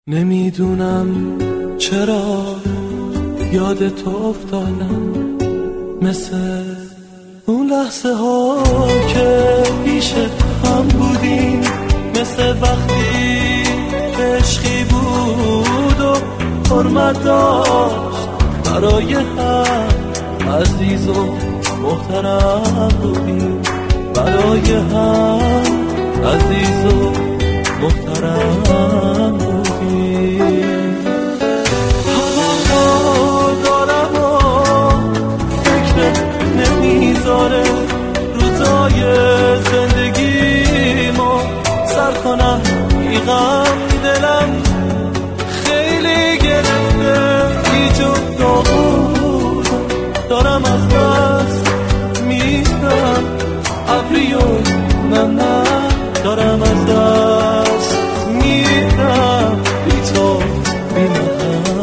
نمیدونم چرا یاد تو افتادم، مثل اون لحظه ها که پیش هم بودیم، مثل وقتی عشقی بود و حرمت داشت برای هم، عزیز و محترم بودیم برای هم، عزیز و محترم بودیم. هوا دارم و فکر نمیذاره روزای زندگی ما سر کنم، بیغم دلم خیلی گرفته، گیج و داغون دارم از دست میرم، ابری و نه دارم از دست میرم، بی تو بی من.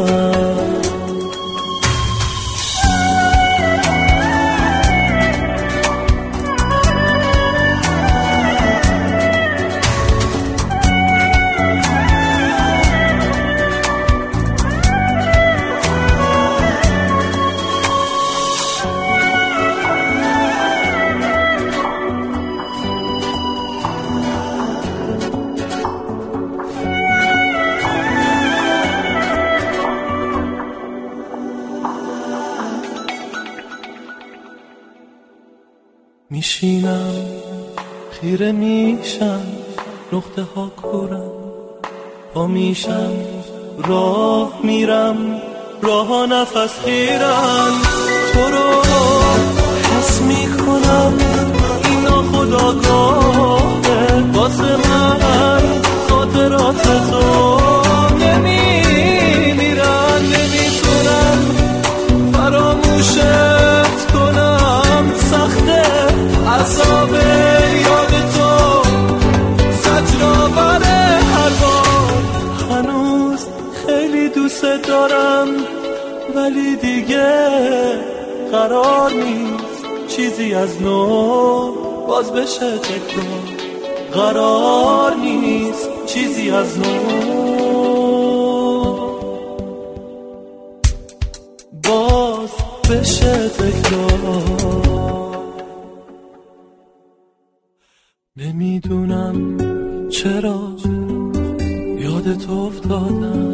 میشینم خیره میشم، نقطه ها کورم، پا میشم راه میرم، راه ها نفس گیرم، تو رو حس میکنم، این ناخودآگاهه واسه من، خاطرات تو نمیمیرن، نمیتونم فراموشت کنم، سخته عذاب یاد تو زجرآوره هر بار، هنوز خیلی دوست دارم ولی دیگه قرار نیست چیزی از نو باز بشه تکرار، قرار نیست چیزی از نو باز بشه تکرار. نمیدونم چرا یاد تو افتادم،